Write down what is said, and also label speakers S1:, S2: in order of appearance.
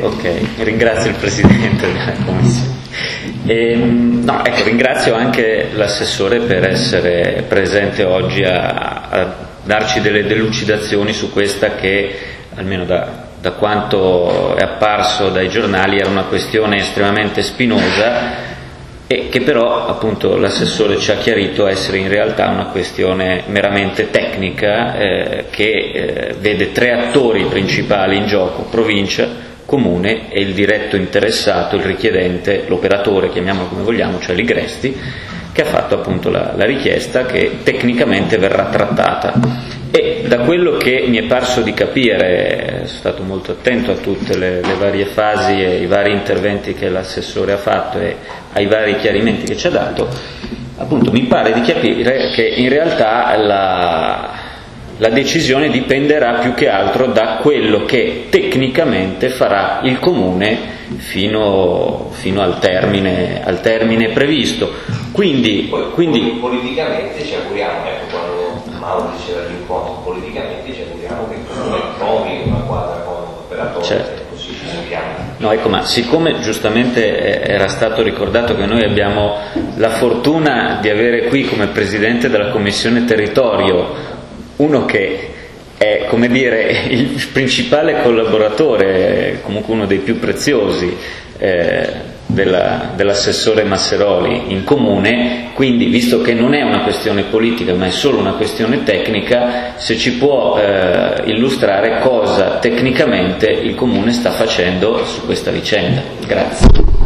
S1: Ok, ringrazio il Presidente della Commissione. Ringrazio anche l'assessore per essere presente oggi a darci delle delucidazioni su questa che, almeno da quanto è apparso dai giornali, era una questione estremamente spinosa e che però appunto l'assessore ci ha chiarito essere in realtà una questione meramente tecnica che vede tre attori principali in gioco: provincia, comune e il diretto interessato, il richiedente, l'operatore, chiamiamolo come vogliamo, cioè l'Igresti, che ha fatto appunto la richiesta che tecnicamente verrà trattata. E da quello che mi è parso di capire, sono stato molto attento a tutte le varie fasi e i vari interventi che l'assessore ha fatto e ai vari chiarimenti che ci ha dato, appunto mi pare di capire che in realtà la decisione dipenderà più che altro da quello che tecnicamente farà il Comune fino al termine previsto. Quindi
S2: politicamente ci auguriamo, ecco, quando Mauro diceva l'incontro, politicamente ci auguriamo che il Comune trovi una quadra con l'operatore, certo. Così ci sappiamo.
S1: No, ecco, ma siccome giustamente era stato ricordato che noi abbiamo la fortuna di avere qui come Presidente della Commissione Territorio uno che è, come dire, il principale collaboratore, comunque uno dei più preziosi dell'assessore Masseroli in Comune, quindi visto che non è una questione politica ma è solo una questione tecnica, se ci può illustrare cosa tecnicamente il Comune sta facendo su questa vicenda. Grazie.